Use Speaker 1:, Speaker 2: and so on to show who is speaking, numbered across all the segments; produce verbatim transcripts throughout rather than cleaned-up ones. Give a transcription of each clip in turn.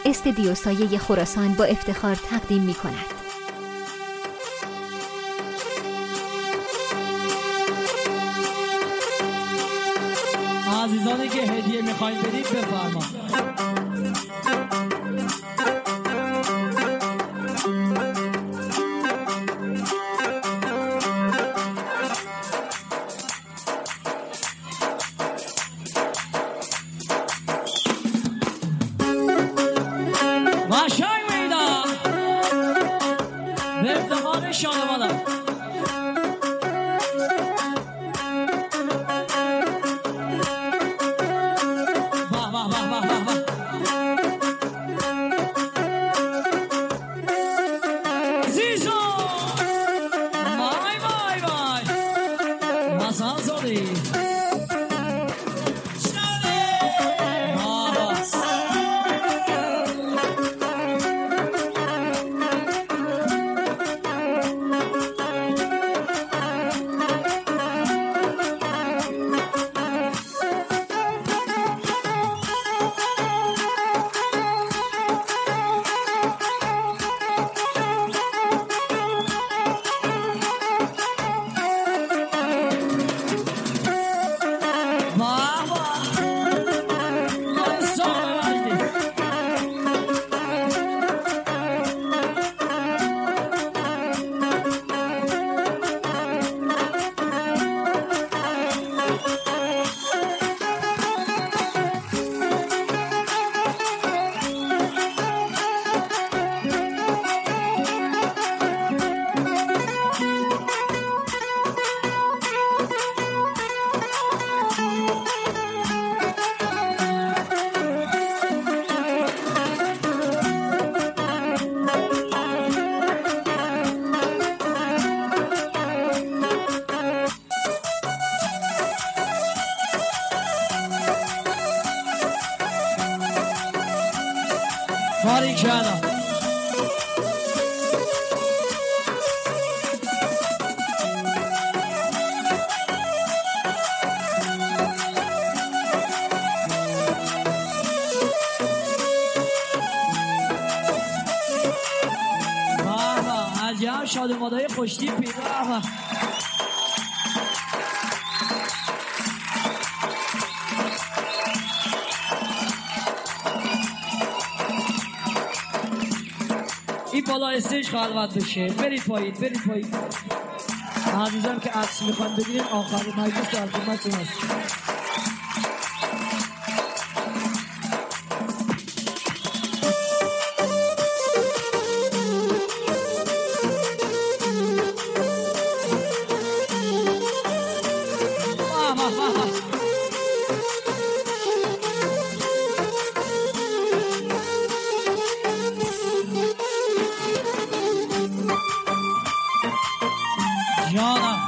Speaker 1: استدیو سایه خراسان با افتخار تقدیم می کند.
Speaker 2: عزیزانی که هدیه میخواین بدید بفرما. ماشای میدان به افتخار شانوانم باریکلا. بابا عجب شادمانای خوشتیپی. بابا این بالا استیج خلوت بشه. برید پایین، برید پایین. عزیزان که عکس میخوان بگیرین آخر مجلس در خدمتتون هستیم. جانم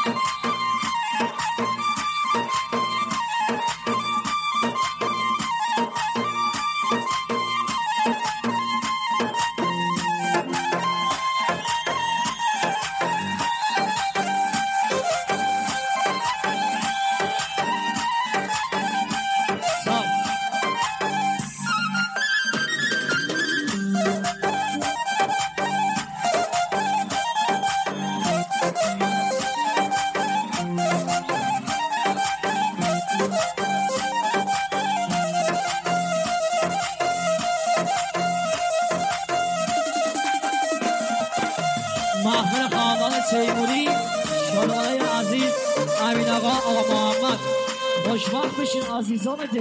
Speaker 2: محفل خاندان تیموری، شادمانای عزیز امین آقا، آقا محمد، خوشوقت بشین عزیزان دل.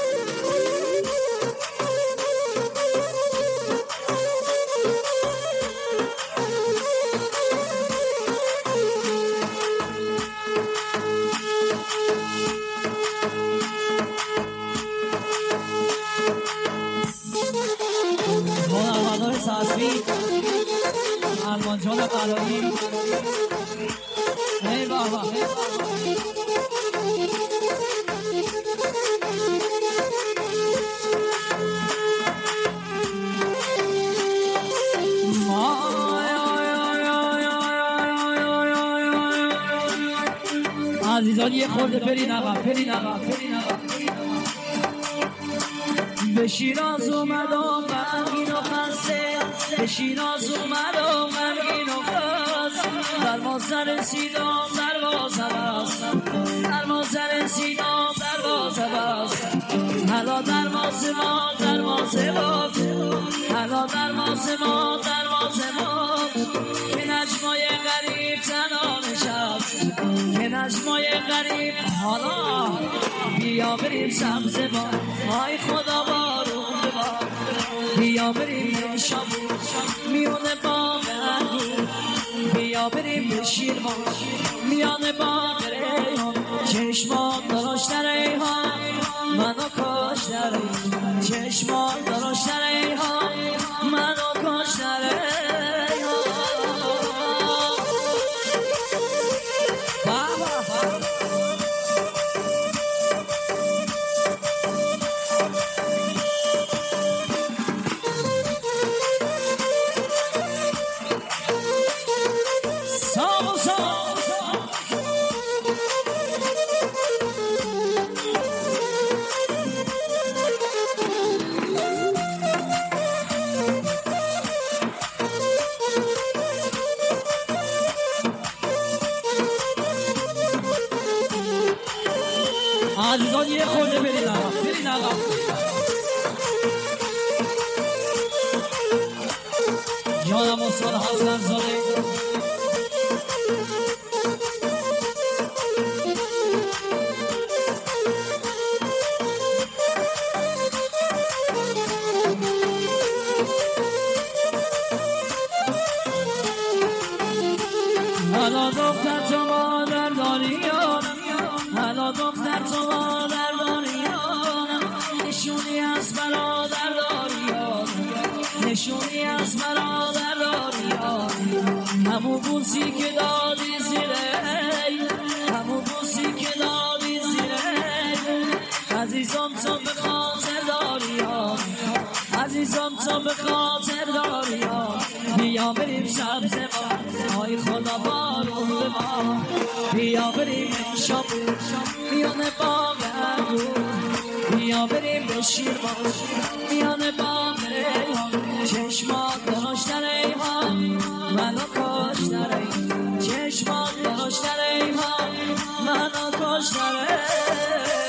Speaker 2: هنرمندان سازی آرمان جان قلایی. ای بابا عزیزان یه خورده برین آقا، برین آقا، برین آقا. به شیراز اومدم غمگین و خسته، به شیراز اومدم غمگین و خسته، دروازه رسیدم دروازه بست، دروازه رسیدم دروازه بست، حالا دروازه ما دروازه باز، حالا دروازه ما دروازه باز، به نجمای غریب تنها نشست، به نجمای غریب حالا بیا بریم سبزه با آی خدا بارون ببار، بیا بریم شامو میونه باغ انگور، بیا بریم به شیرمان میانه باغ ریحان، چشمان درشت ریحان منو کاشت ریحان، چشمان درشت ریحان منو کاشت ریحان. عزیزان یه خورده برید آقا، برید آقا. جانم استاد حسن زاده حالا دختر تو مادر داری، حالا دختر تو مادر داری، نشونی از برادر داری، نشونی از برادر داری، همون بوسی که دادی زیره، همون بوسی که دادی زیره، عزیزم تو به خاطر داری، عزیزم تو به خاطر داری، بیا بریم سبزه با آی خدا بارون ببار، بیا بریم شامو میانه باغ انگور، بیا بریم به شیرمان میانه باغ ریحان، چشمان درشت ریحان منو کاشت ریحان، چشمان درشت ریحان منو کاشت ریحان.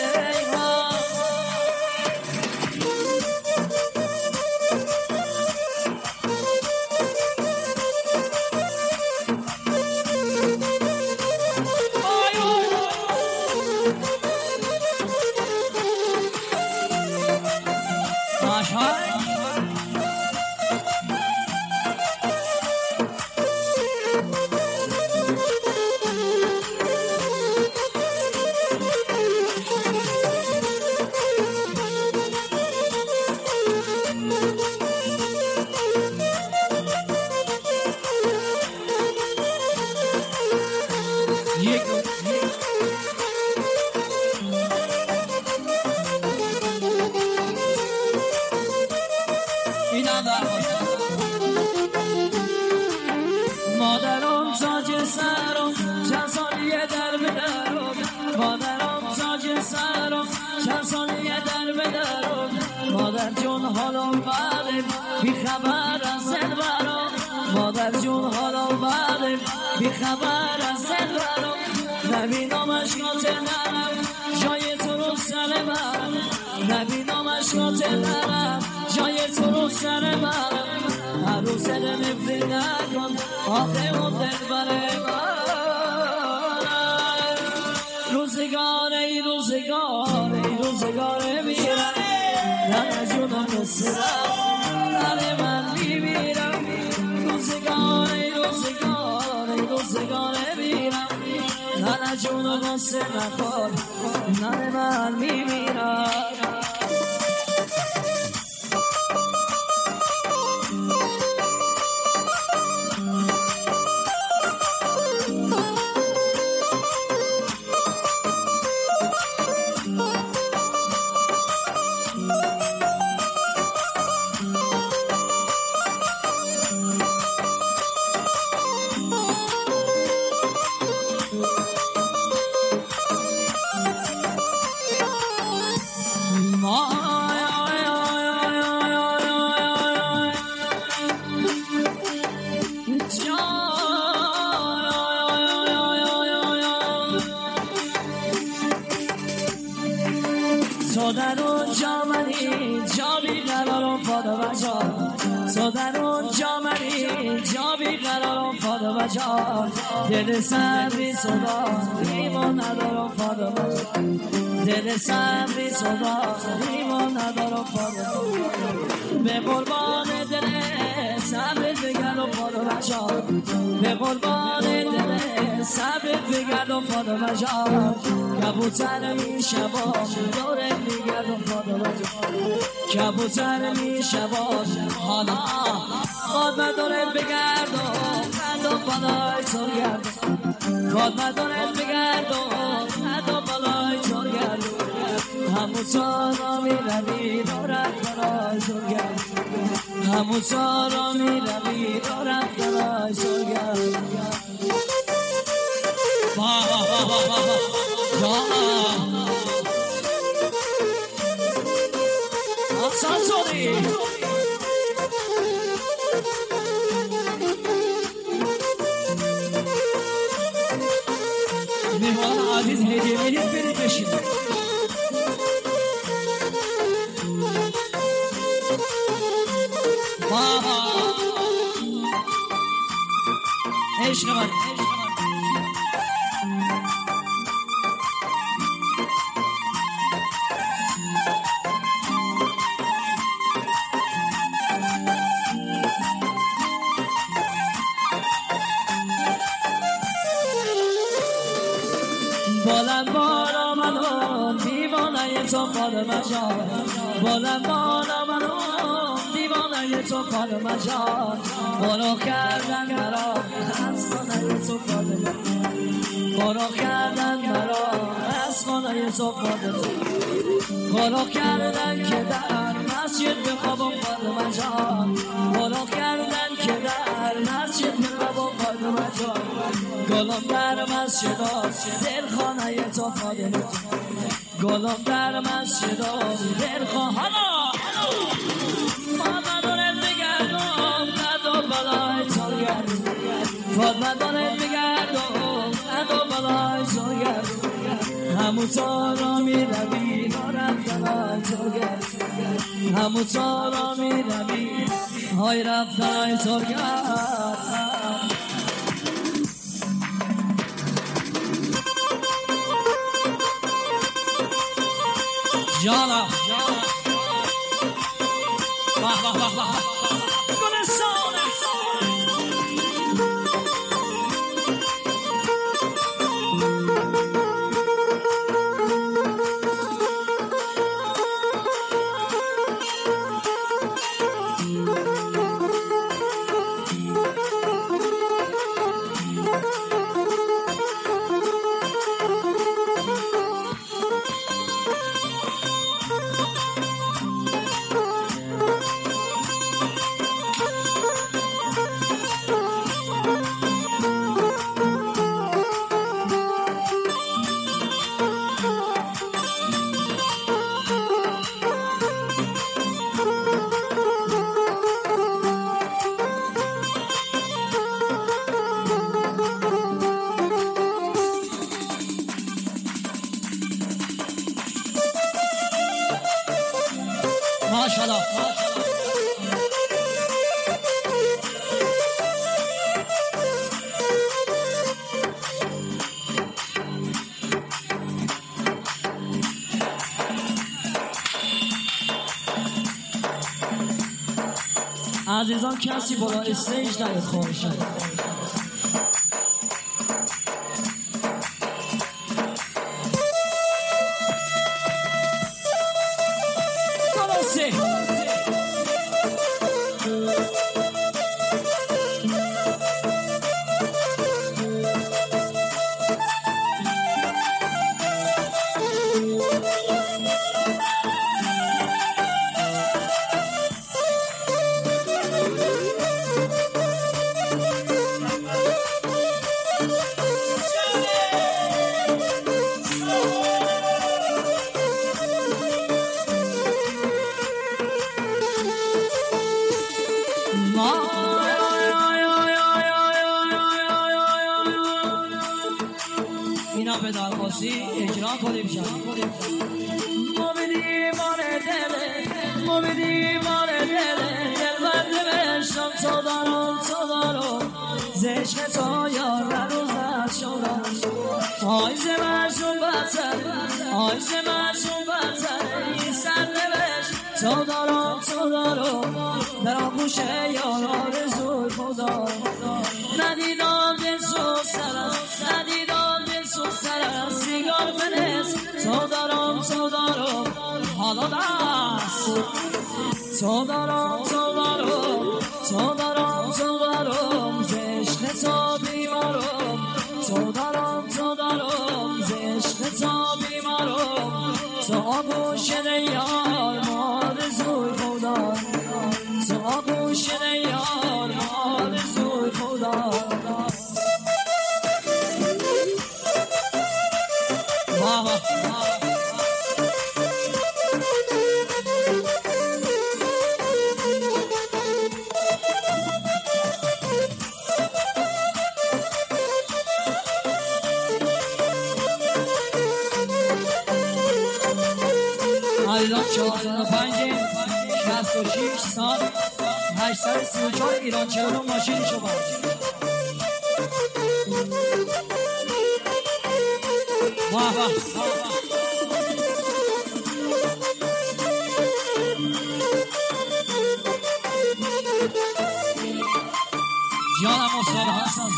Speaker 2: مادرم تاج سرم چند سالیه در بدرم، مادرم تاج سرم چند سالیه در بدرم، مادر جون حالم بعدم بی خبر از دل برم، مادر جون حالم بعدم بی خبر از دل برم، نبینم اشکات نرم جای تو رو سر من، نبینم اشکات نرم جای تو رو سر من، هر روز دل نفری نکن آخه اون دل بره من، روزگار ای روزگار ای روزگار میرم، نه جونم نسرم نه من میمیرم، روزگار ای روزگار ای روزگار میرم، نه جونم نسر نخور نه من میمیرم. تو در اونجا منی جا بیقرارم فاطمه جان، تو در اونجا منی جا بیقرارم فاطمه جان، دل سبری صدا ایمان ندارم فاطمه جان، دل سبری صدا ایمان ندارم فاطمه جان، به قربان دل صبر بگردم فاطمه جان، به قربان دل صبر بگردم فاطمه جان، کبوتر این شبا دورت میگردم فاطمه جان، کبوتر این شبا حالا باد مدارت بگردم خدا بالای تو گردم، باد مدارت بگردم خدا بالای تو گردم، همون سارا میروی دارت بالای تو گردم، همون سارا میروی دارت بالای تو گردم. واه واه واه واه واه آسان شدی مهمان عزیز هدیه میدید برید بشید. واه عشق من بلند بالا منو دیوانه تو فاطمه جان، بلند بالا منو دیوانه تو فاطمه جان، برو کردن مرا از خانه تو فاطمه، برو کردن مرا از خانه تو فاطمه، برو کردن که در مسجد بخوابم فاطمه جان، برو کردن که در مسجد بخوابم فاطمه جان، گلم در مسجد دل خانه تو فاطمه جان، گلم در مسجد دل خانه فاطمه دارت بگردم قد و بلای تو گردم، فاطمه دارت بگردم قد و بلای تو گردم، همون تا را میروی دارت بلای تو گردم، همون تا را میروی های رفتای تو گردم. جانا واه واه واه واه گلستانه ماشاءالله عزیزان کسی بالا استیج نیاد خواهشن. اینا به درخواستی اجرا کنیم شد ما بدیم دیوانه دله ما به دیوانه دله دل برده بشتم تو دارم تو دارم زشق تو یار رو زد شدم آی زمرشون بطر آی زمرشون بطر این سر نوشت تو دارم تو دارم در آغوش یار آرزوی خدا ندیدم دل سو سرم ندیدم دل سو سرم سیگار بنز تو دارم تو دارم حالا دست تو دارم تو دارم تو دارم تو دارم زشق تو بیمارم تو دارم تو دارم زشق تو بیمارم تو آغوش یار آرزوی خدا تو آغوش یار آرزوی خدا بابا ایران چهارصد و پنج شصت و شش سال هشتصد و سی و چهار ایران چهارم ماشینشو برد واه واه جانم استاد حسن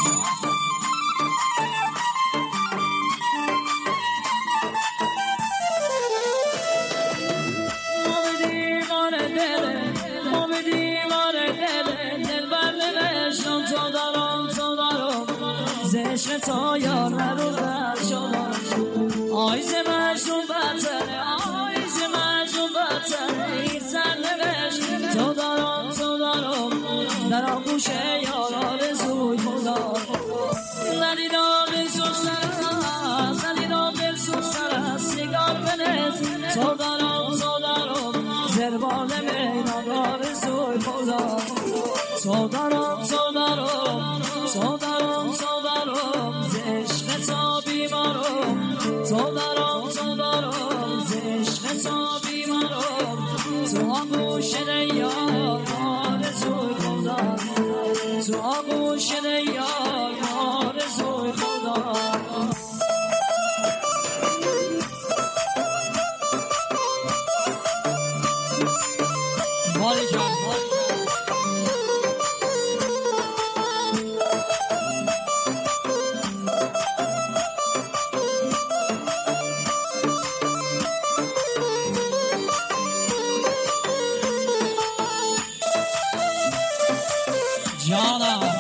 Speaker 2: زشق تا یار رو زد شدم آی زمرشون بطره آی زمرشون بطره این سر نوشت تو دارم تو دارم در آغوش یار آرزوی خدا ندیدم دل سو سر ندیدم دل سو سر سیگار بنز تو دارم تو دارم زربال میدان آرزوی خدا تو دارم تو دارم تو دارم تو دارم زشق تو بیمارم تو دارم تو دارم زشق تو بیمارم تو آغوش یار آرزوی خدا تو آغوش یار آرزوی خدا مالی جان جانم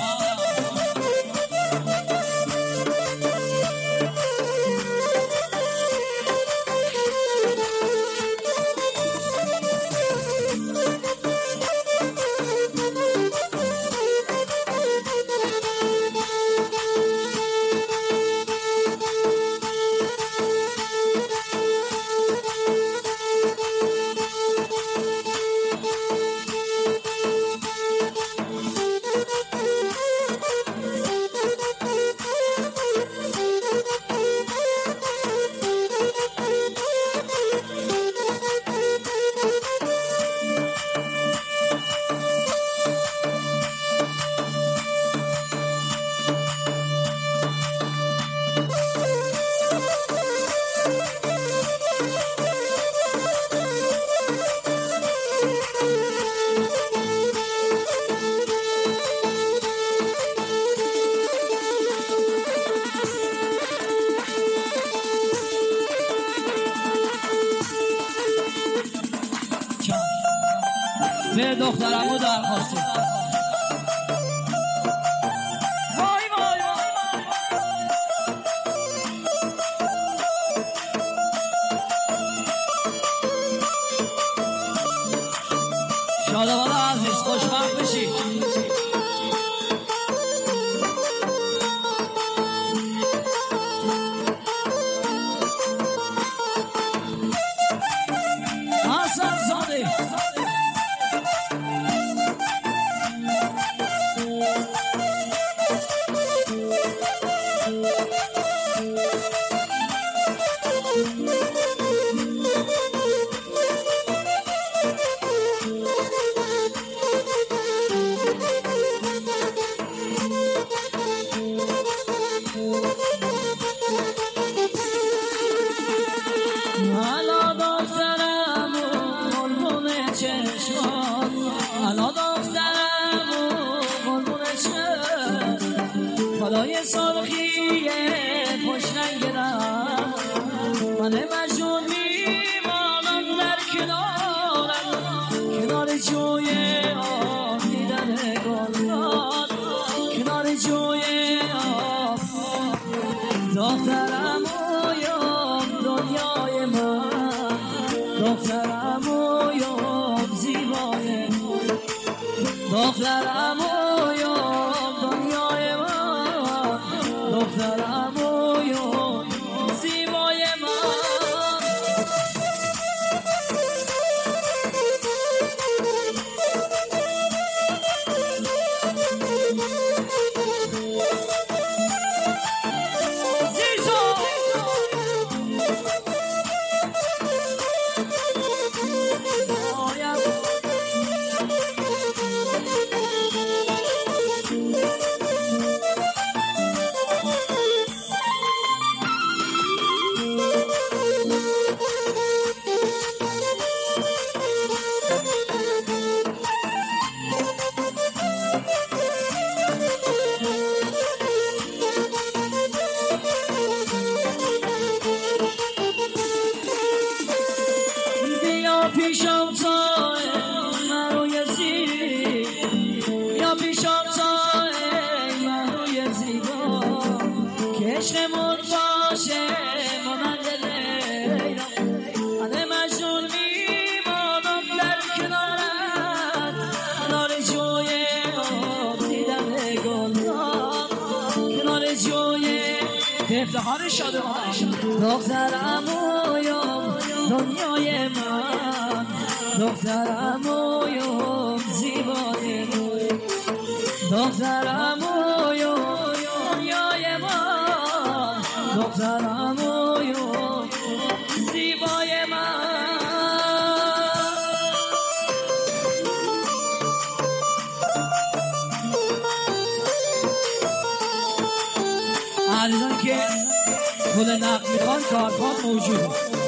Speaker 2: به دخترمو درخواستی وای وای شادمان عزیز خوشبخت بشی حسن زاده سرخی خوش رنگم من مجنون میمانم در کنارم کنار جوی آب دیدن گلان کنار جوی آب دخترم اویم دنیای من دخترم اویم زیبای دخترم اویم دنیای من دخترم اویم زیبای من پیشم تا من روی زیبا یا پیشم تا من روی زیبا که عشقمون باشه مانند لیلا من مجنون میمانم در کنارت کنار جوی آب دیدن گلان کنار جوی افتخار شادمان دخترم اویم دنیای من دخترم اویم زیبای دخترم اویم دنیای من دخترم اویم زیبای من عزیزان که پول نقد میخوان کارتان موجوده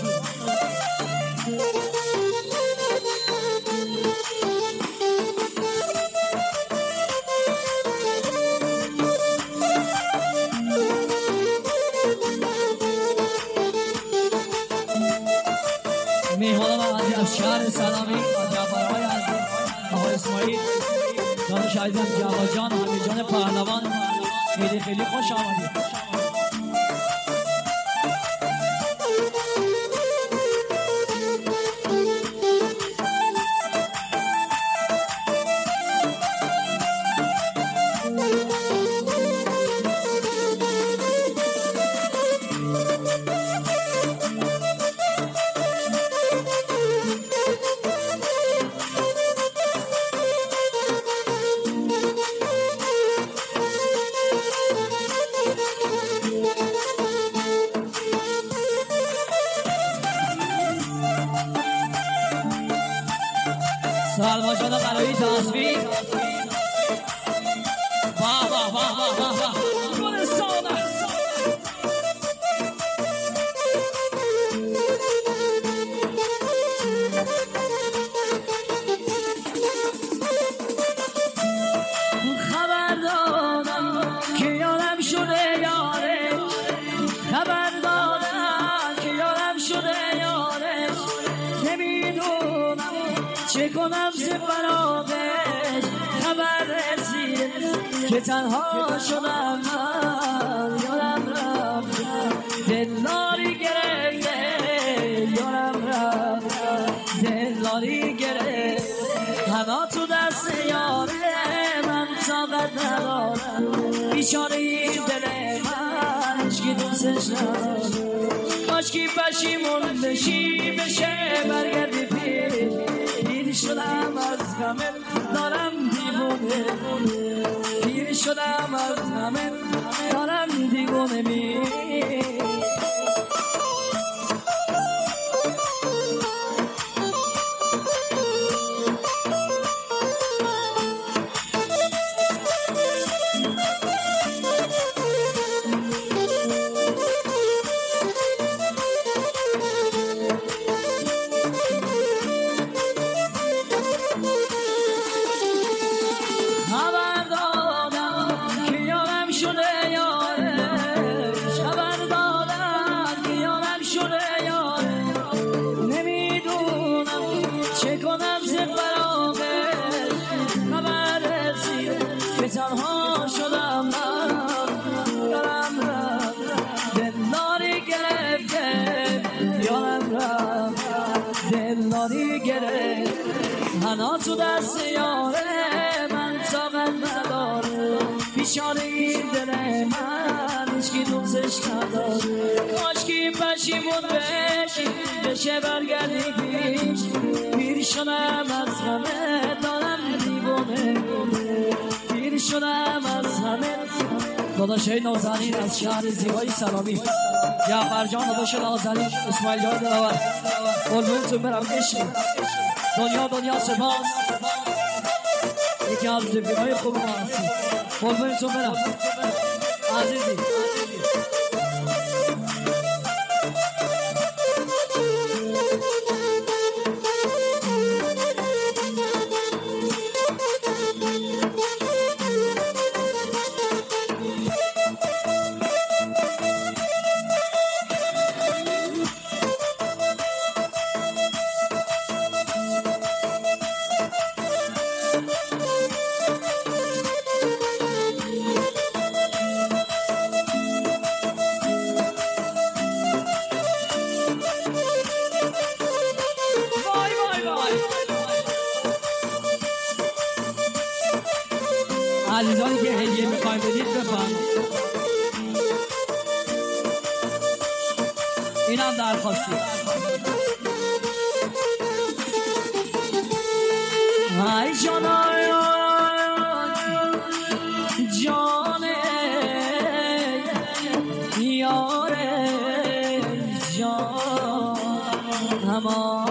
Speaker 2: میهمان آقای از شهر سلامی و جعفرآقای از آقای اسماعیل دانش عزیزم جواد جان و حمید جان پهلوان خیلی خیلی خوش آمدید. سلما جان قرایی تصویر واه واه واه واه واه واه گلستانه خبر دادم که یارم شده یاره خبر دادم که یارم شده یاره نمیدونم چه کنم ز فراقش خبر رسید که تنها شدم من یارم رفت دلاری گرفته یارم رفت دلاری گرفت هوا تو دست یاره من طاقت ندارم بیچاره این دل من عشقی دوستش ندارم کاشکی پشیمون بشی بشه برگردی پیر شدم از غمت دارم دیوونه پیر شدم از غمت دارم دیوونه می تنها شدم من یارم رفت دلداری گرفته یارم رفت دلداری گرفت هنا تو دست یاره من طاقت نداره بیچاره این دل من هیچکی دوستش نداره کاشکی پشیمون بشی بشه برگردی پیش پیر شدم از همه دارم دیوانه پیر شدم از همه داداشای نازنین از شهر زیبایی سلامی جعفر جان داداش نازنین اسماعیل جان دلاور قربونتون برم عشق دنیا دنیا سپاس یکی از رفیقای خوب ما هستی قربونتون برم عزیزی عزیزانی که هدیه میخوایم بدید بفهم این هم درخواستی ای جانای جانه یاره جان همان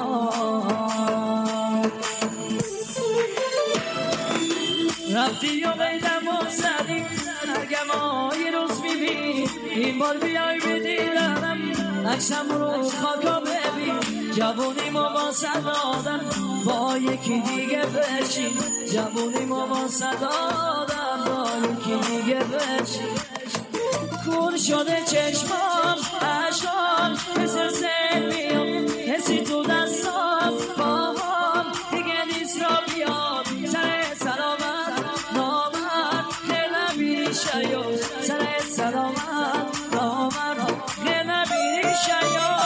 Speaker 2: رفتی و بیدم و زدی نرگم های روز میبین این بار بیای بدیدنم عکسم رو خاکا ببین جوونی ما با صدادن با یکی دیگه بشین جوونی ما با صدادن با یکی دیگه بشین کور شده چشمام عشقام مثل سل میام حسی تو دستام با هم دیگه نیست را بیاد سر سلامت نامر نمیری شیاد سر سلامت نامر نمیری شیاد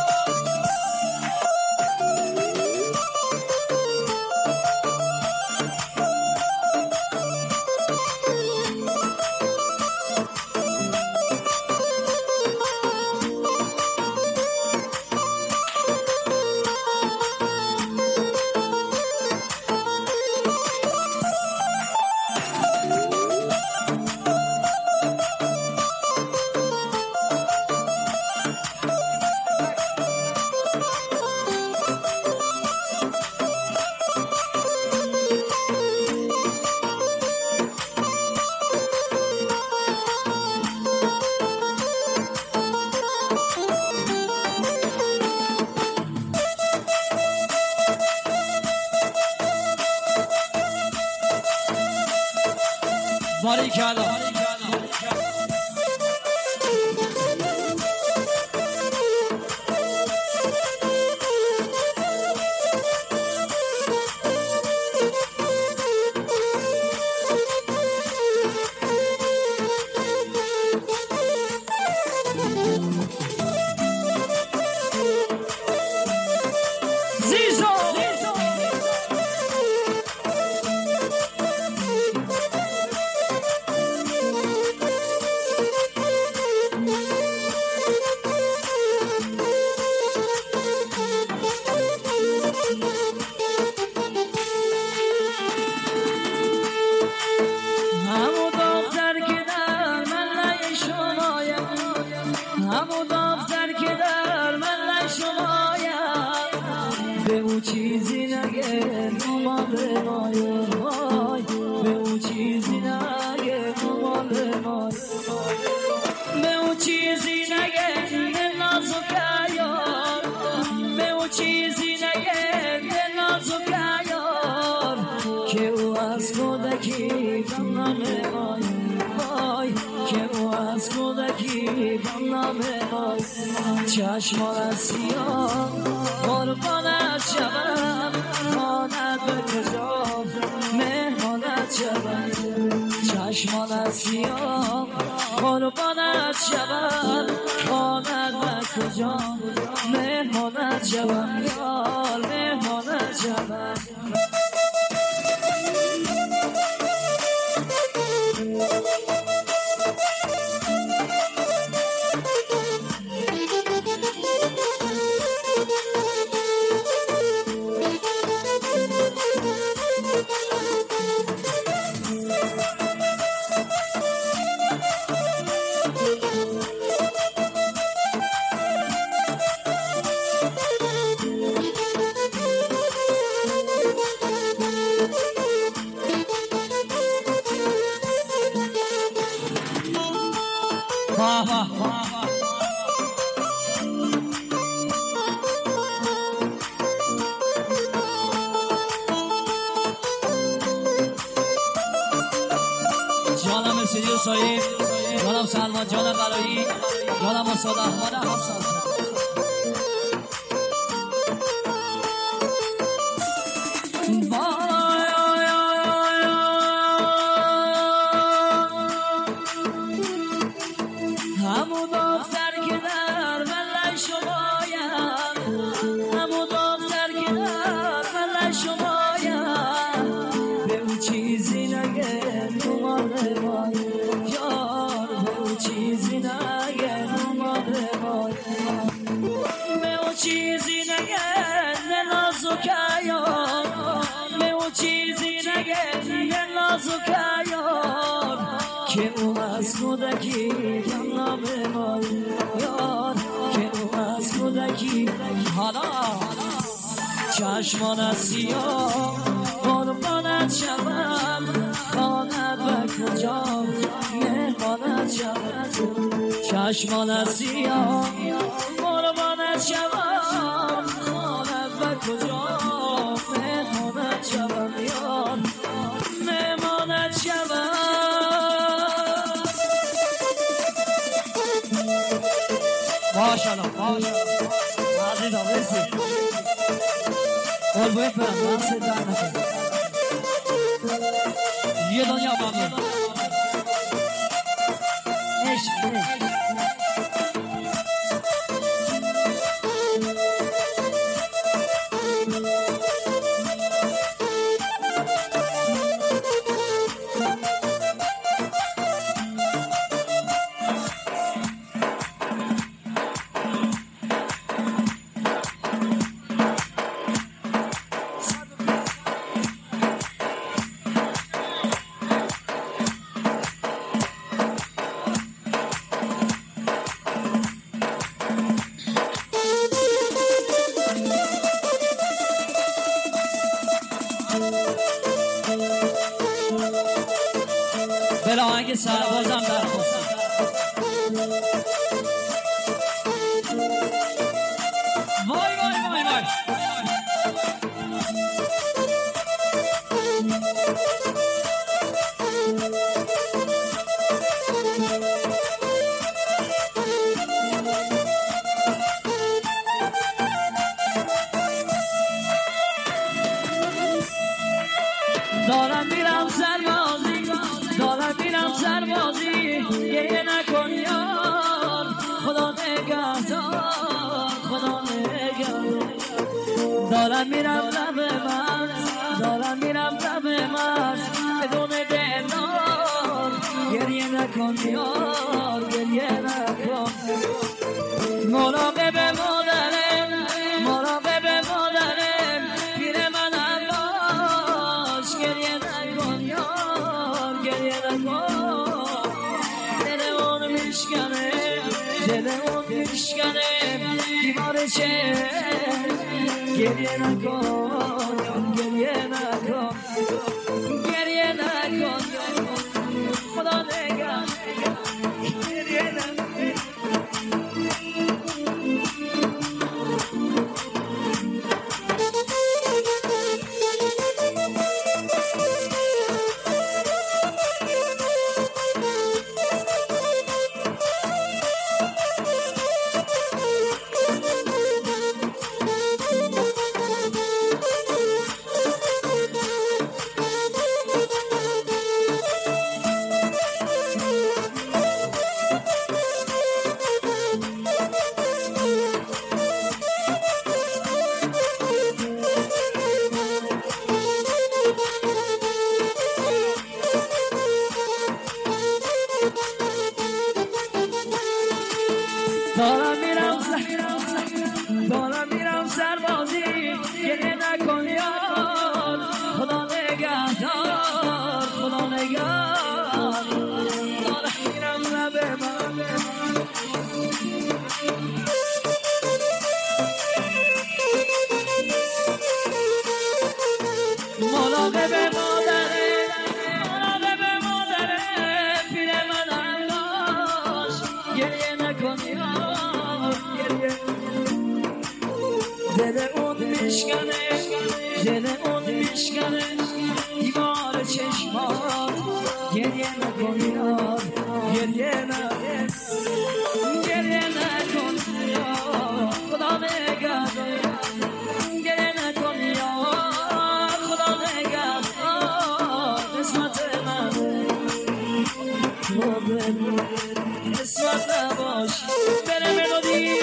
Speaker 2: باریکلا همون دفتر که در من نشماید به اون چیزی نگه مال مای به اون چیزی نگه مال مای به اون چیزی نگه دل نازک یار به اون چیزی نگه دل نازک یار که او از کودکی غم نمی‌آید وای که او از کودکی غم نمی‌آید چشمان سیاه قربانت شوم ماند به کجا مهمانت شوم چشمان سیاه قربانت شوم خانت و کجا مهمانت شوم یار مهمانت شوم واه واه واه جانم سیدی سایی جانم سلمان جانم قلایی جانم استاد احمد حسن همون دختر که در ملع شمایم همون دختر که در ملع شمایم به اون چیزی نگه اومده باید یار به اون چیزی نگه اومده باید به اون چیزی نگه نازک یار به اون چیزی نگه نازک یار که او از کودکی جمع به ما یار که او از کودکی حالا چشمان سیاه قربانت شوم خانت و کجا مهمانت شوم چشمان سیاه قربانت شوم خانت و کجا مهمانت شوم یار مهمانت شوم ماشاءالله ماشاءالله عزیزم مرسی قربونت برم دست در نکنه یه دنیا ممنون عشق عشق بلا آهنگ سربازم درخواست وای وای وای وای دارم میرم سربازی دارم میرم سربازی گریه نکن یار خدا نگهدار خدا نگهدار دارم میرم لب من دارم میرم لب من بدون دلدار گریه نکن یار گریه نکن مراقب مادرم مراقب مادرم پیر منم باش گریه نکن یار گریه نکن دل اون میشکنه دل اون میشکنه دیوار چه گریه نکن گریه نکن گریه نکن خدا نگه گریه نکن خدا نگار داره میرم لب من مراقب مادره مراقب مادره پیر من باش گریه نکن یار گریه دل اون میشکنه دل اون میشکنه دیوار چشمات گریه نکن یار گریه نکن گریه نکن یار خدا نگهدار گریه نکن یار خدا نگهدار قسمت من قسمت نباش بره ملودی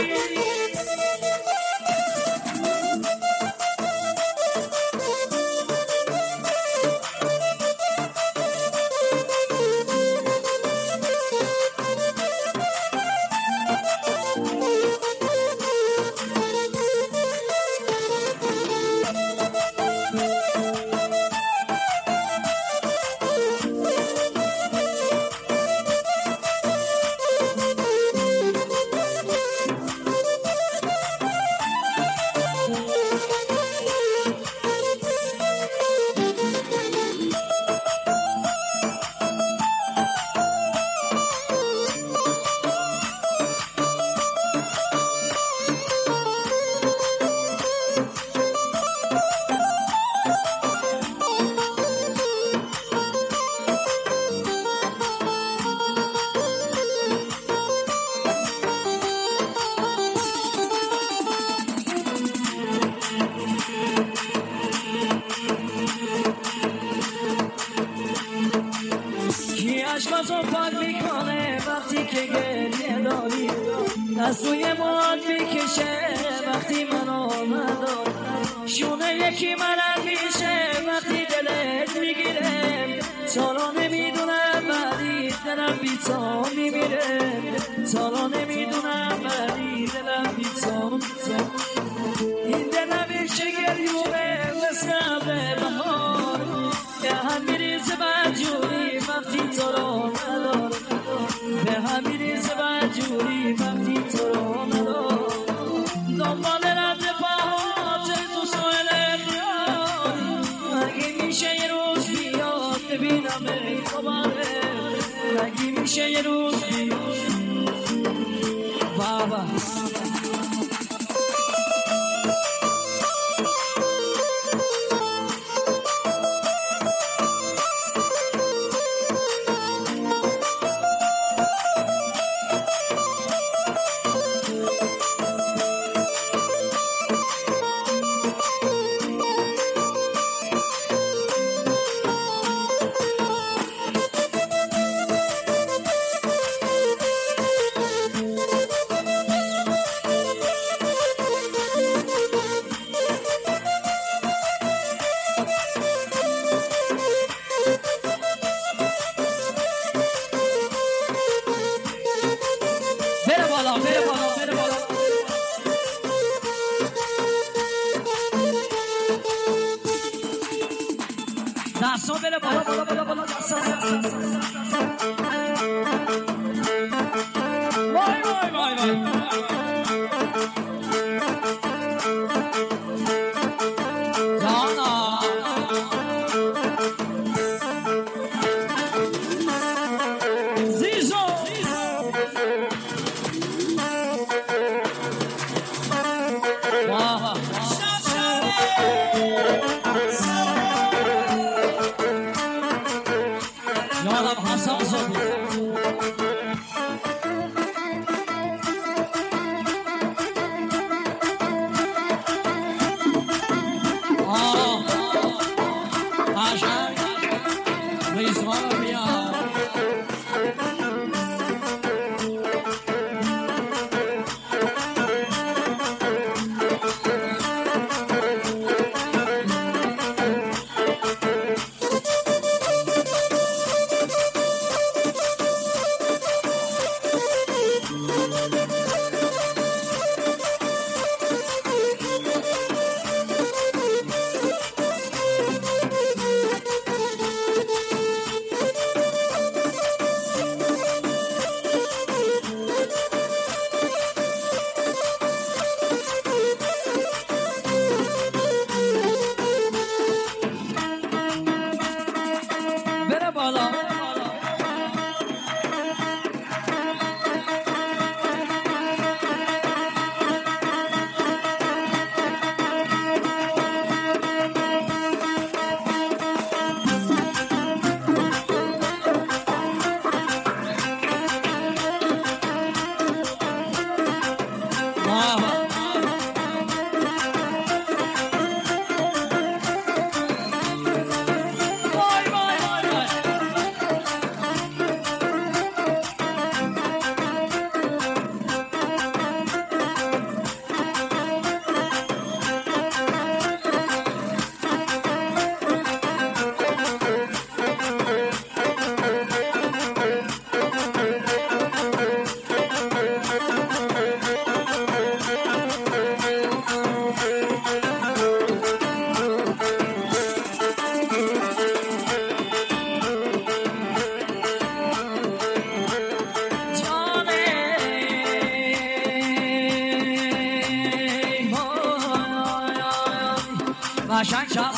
Speaker 2: عشقاتو پاک میکنه وقتی که گریه داری از روی مواد میکشه وقتی منو نداری شونه یکی منم میشه وقتی دلت میگیره چرا نمیدونم ولی دلم بی تو میمیره چرا نمیدونم ولی دلم بی تو این دلم میشه گریونه مثل ابر بهار به هم میریزه بدجوری وقتی تو رو ندارم به هم میریزه بدجوری وقتی تو رو ندارم دنبال رد پاهات تو سوال خیال اگه میشه یه روز بیاد ببینم دوباره اگه میشه یه روز بیاد بابا دستان بره بالا بالا بالا بالا دستان وای وای وای وای جانا زیزو واه یادم حسن زدی آه قشنگ ریزوان رو بیار قشنگ چپ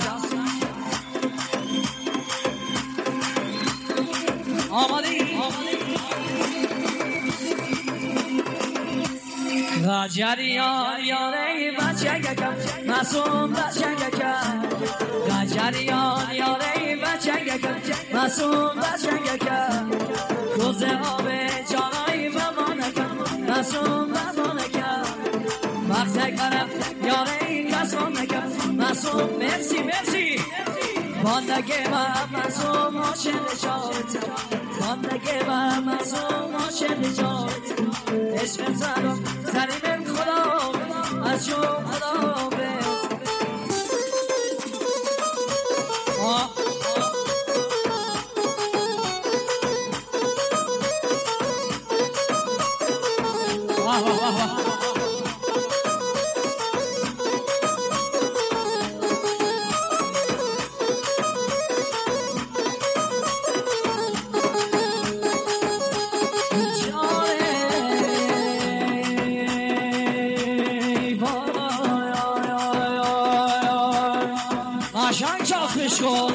Speaker 2: آمادی قجریان یاره بچه یکم معصوم بچه یکم قجریان یاره بچه یکم معصوم بچه یکم روز آب جانایی بمانکم معصوم بمانکم وقت کرم یاره کس بمانکم معصوم مرسی مرسی باندگه و معصوم عاشق شاد باندگه و معصوم عاشق شاد عشق زدم زریم خدا از شو خدا به قشنگ چاپش کن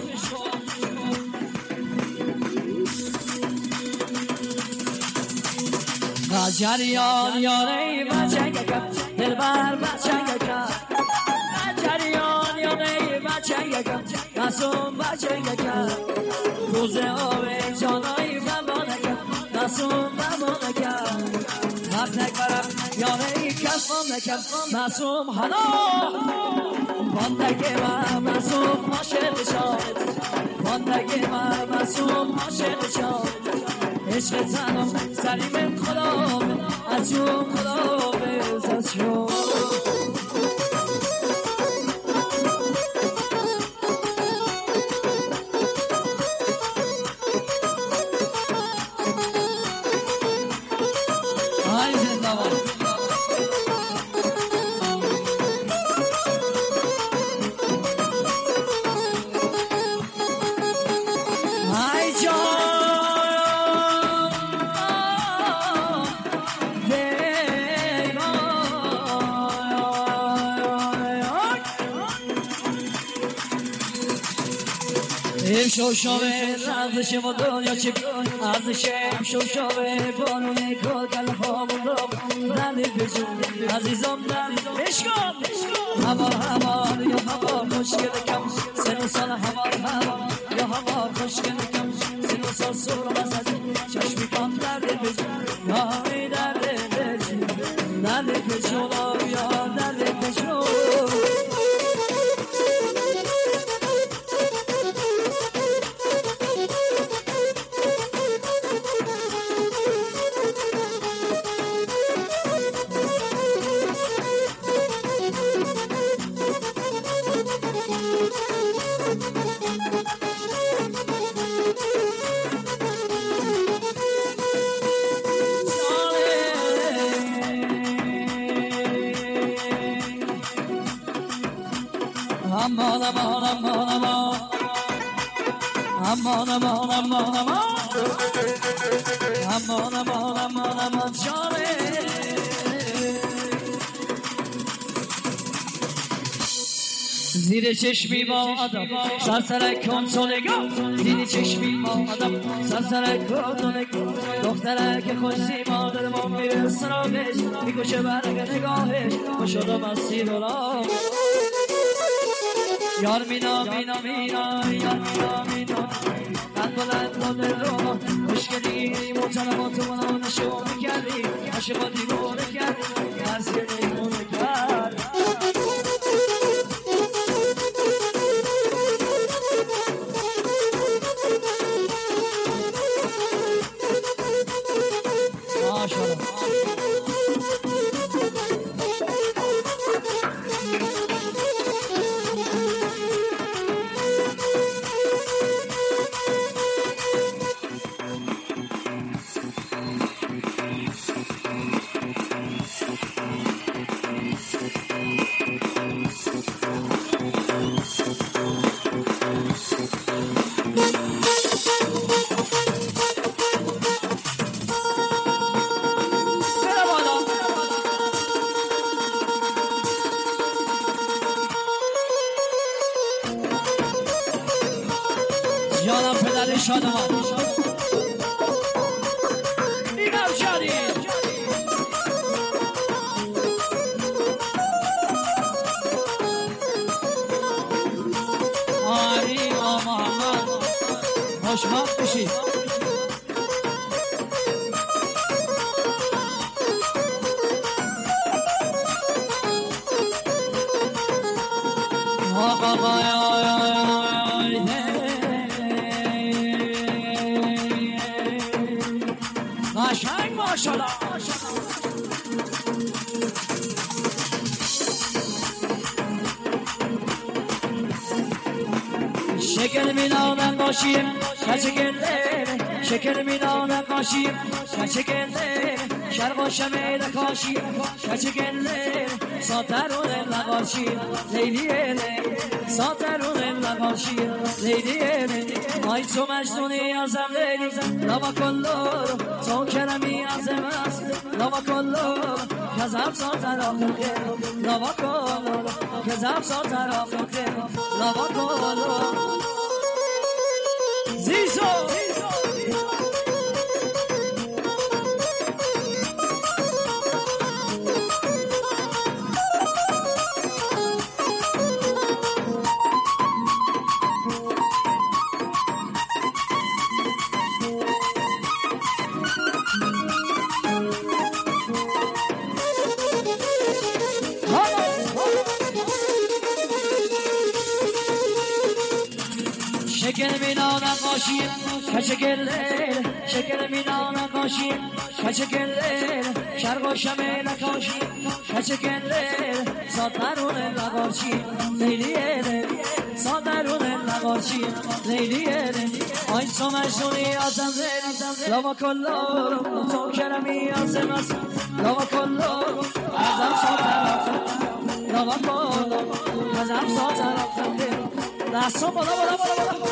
Speaker 2: قجریان یاره بچه یکم دلبر بچه یکم قجریان یاره بچه یکم معصوم بچه یکم روز آب جانایی بمانکم معصوم بمانکم وقت نکرم یاره کس بمانکم معصوم حالا باندگه و معصوم عاشق شاد باندگه و معصوم عاشق شاد عشق تنم سلیم خدا از جون خدا بزد شد های زنداباد ام شو شوه رازش و دنیا چه ازش ام شو شوه بانونه کل هامون دل بجون عزیزم دل عشقم هوا هوا یا هوا خوشگل کم سن و سال هوا هوا یا هوا خوشگل کم سن و سال سور بزد چشمی کام درد بجون نای درد بجون درد بجون یا درد بجون aman aman aman aman aman aman aman aman aman aman aman aman canım زیر چشمی با آدم سرسرک کن تو نگاه زیر چشمی با آدم سرسرک کن تو نگاه دخترک خوش سیما دل ما میره سراغش میکشه برگ نگاهش با شدم از سیر و لام یار مینا مینا مینا یار مینا مینا قد بلند و دل رو مشکلی مطلب تو منو نشو میکردی عاشقا دیوونه کردی از یه دیوونه کرد دل شادمان اینم شادی آری آ محمد خوشبخت بشی قشنگ ماشاءالله شکل مینا نقاشیم کچگله شکل مینا نقاشیم کچگله شرق و شمال کاشیم کچگله ساترون نقاشیم لیلیه ساترون نقاشیم لیلیه آی تو مجنونی ازم لیلی لما کلو تو کرمی ازم است لما کلو کذب ساتر آخه لما کلو کذب ساتر آخه لما کلو زیزو شکل مینا نقاشیم کچگله شکل مینا نقاشیم کچگله شرق و شمال کاشیم کچگله ساترون نقاشیم لیلیه ساترون نقاشیم لیلیه آی تو مجنونی ازم زیلی لما کلو تو کرمی ازم است لما کلو ازم ساتر لما کلو ازم ساتر دستو بالا بالا بالا بالا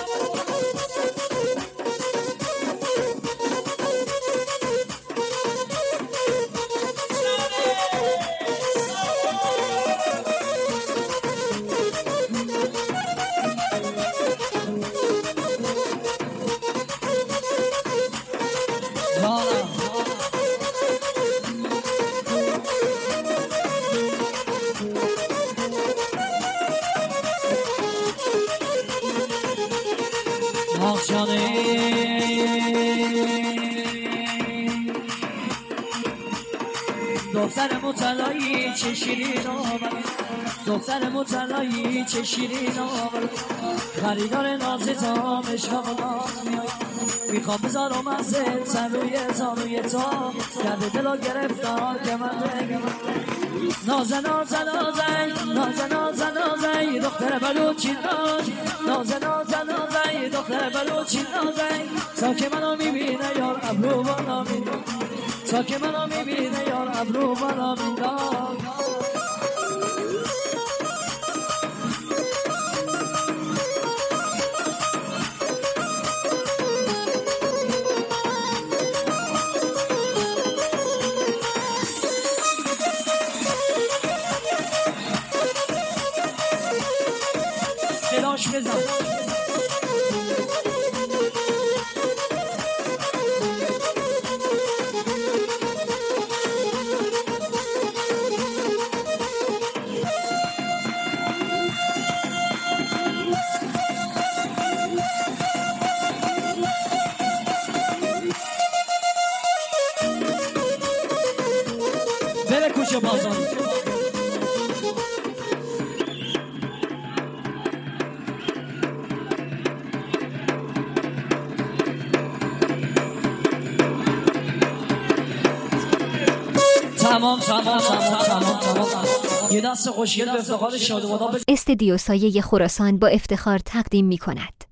Speaker 2: دختر مطلعی چه شیرین آمد دختر مطلعی چه شیرین آمد خریدار نازی تا مشرق ناز میاد میخوام بذارم از زل سر روی زانوی تا کرده دلو گرفتار که من بگم نازه نازه نازه نازه نازه نازه دختر بلوچی ناز نازه نازه نازه دختر بلوچی نازه تا که منو میبینه یار ابرو بالا میدن تا که منو میبینه یار ابرو بالا میدن سلاش بزن بره کوچه بازار تمام تمام تمام تمام تمام یه دست خوشگل به افتخار شادمادا.
Speaker 1: استدیو سایه خراسان با افتخار تقدیم می کند.